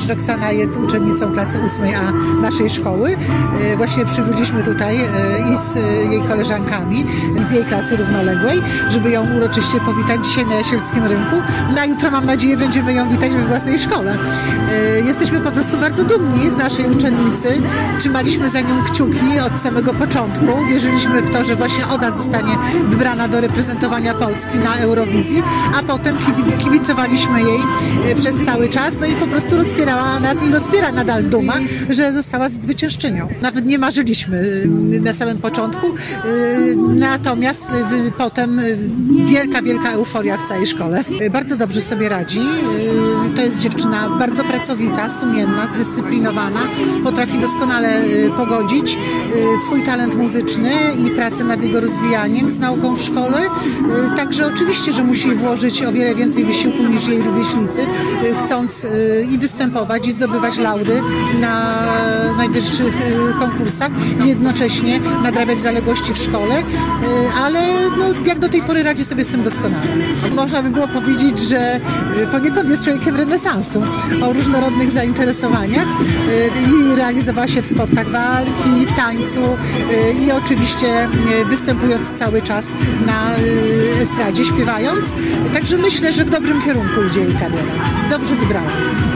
Roxana jest uczennicą klasy 8A naszej szkoły. Właśnie przybyliśmy tutaj i z jej koleżankami, z jej klasy równoległej, żeby ją uroczyście powitać dzisiaj na Jasielskim Rynku. No a jutro, mam nadzieję, będziemy ją witać we własnej szkole. Jesteśmy po prostu bardzo dumni z naszej uczennicy. Trzymaliśmy za nią kciuki od samego początku. Wierzyliśmy w to, że właśnie ona zostanie wybrana do reprezentowania Polski na Eurowizji, a potem kibicowaliśmy jej przez cały czas, no i po prostu rozpierała nas i rozpiera nadal duma, że została zwyciężczynią. Nawet nie marzyliśmy na samym początku, natomiast potem wielka euforia w całej szkole. Bardzo dobrze sobie radzi. To jest dziewczyna bardzo pracowita, sumienna, zdyscyplinowana, potrafi doskonale pogodzić swój talent muzyczny i pracę nad jego rozwijaniem z nauką w szkole. Także oczywiście, że musi włożyć o wiele więcej wysiłku niż jej rówieśnicy, chcąc i występować, i zdobywać laury na najwyższych konkursach i jednocześnie nadrabiać zaległości w szkole, ale no, jak do tej pory radzi sobie z tym doskonale. Można by było powiedzieć, że poniekąd jest człowiekiem renesansu o różnorodnych zainteresowaniach i realizowała się w sportach walki, w tańcu i oczywiście występując cały czas na estradzie, śpiewając. Także myślę, że w dobrym kierunku idzie jej kariera. Dobrze wybrała.